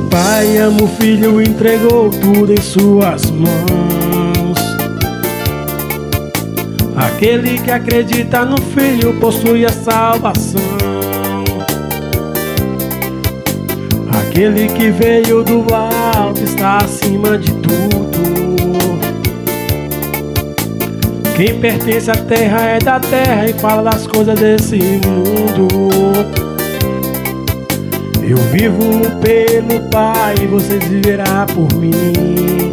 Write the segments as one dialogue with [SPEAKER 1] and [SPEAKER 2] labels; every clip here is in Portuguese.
[SPEAKER 1] Pai ama o filho, entregou tudo em suas mãos. Aquele que acredita no filho possui a salvação. Aquele que veio do alto está acima de tudo. Quem pertence à terra é da terra e fala das coisas desse mundo. Eu vivo pelo Pai e vocês viverá por mim.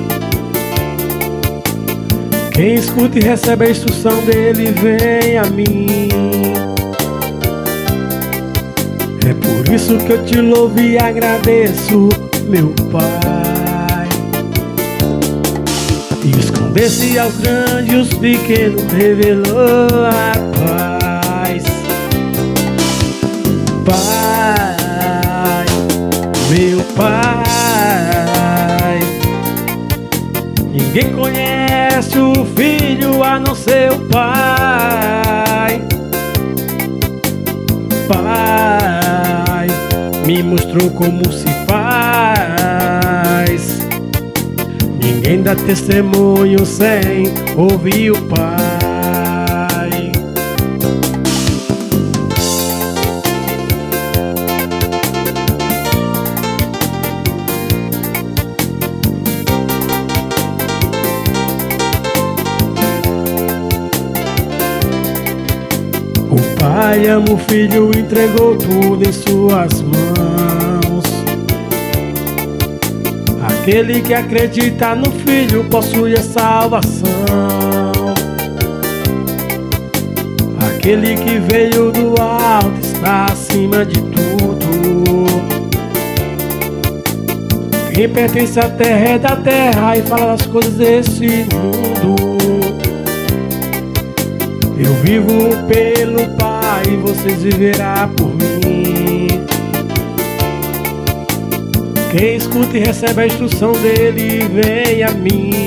[SPEAKER 1] Quem escuta e recebe a instrução dele vem a mim. É por isso que eu te louvo e agradeço, meu Pai. E esconder-se aos grandes e os pequenos revelou a paz. Pai, meu Pai, ninguém conhece o Filho a não ser o Pai. Pai, me mostrou como se faz. Ninguém dá testemunho sem ouvir o Pai. O Pai ama o filho, entregou tudo em suas mãos. Aquele que acredita no filho possui a salvação. Aquele que veio do alto está acima de tudo. Quem pertence à terra é da terra e fala das coisas desse mundo. Eu vivo pelo Pai e vocês viverá por mim. Quem escuta e recebe a instrução dele vem a mim.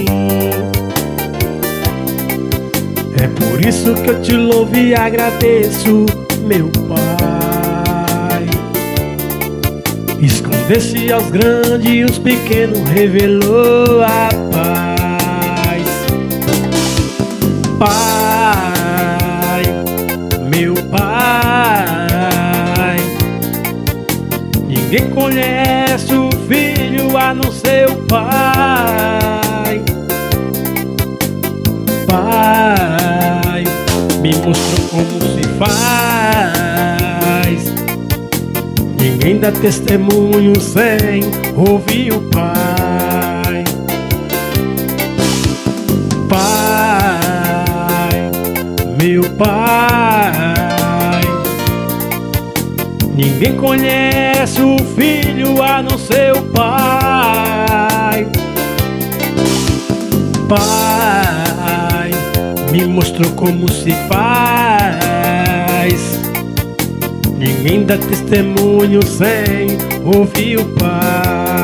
[SPEAKER 1] É por isso que eu te louvo e agradeço, meu Pai. Esconder-se aos grandes e os pequenos revelou a paz. Pai, meu Pai, ninguém conhece o Filho a não ser o Pai. Pai, me mostrou como se faz. Ninguém dá testemunho sem ouvir o Pai. Pai, meu Pai, ninguém conhece o Filho a não ser o Pai. Pai, me mostrou como se faz. Ninguém dá testemunho sem ouvir o Pai.